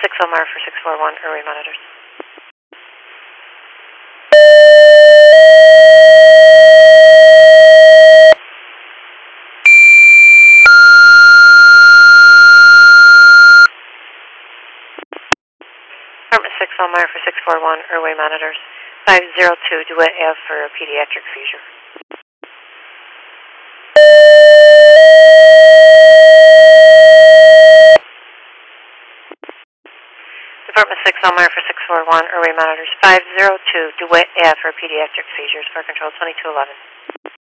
6 Omar for 641, airway monitors. Department 6 Omar for 641, airway monitors. 502 Duet Ave for a pediatric seizure. Department 6 Omar for 641, airway monitors. 502 Duet Ave for pediatric seizures for control 2211.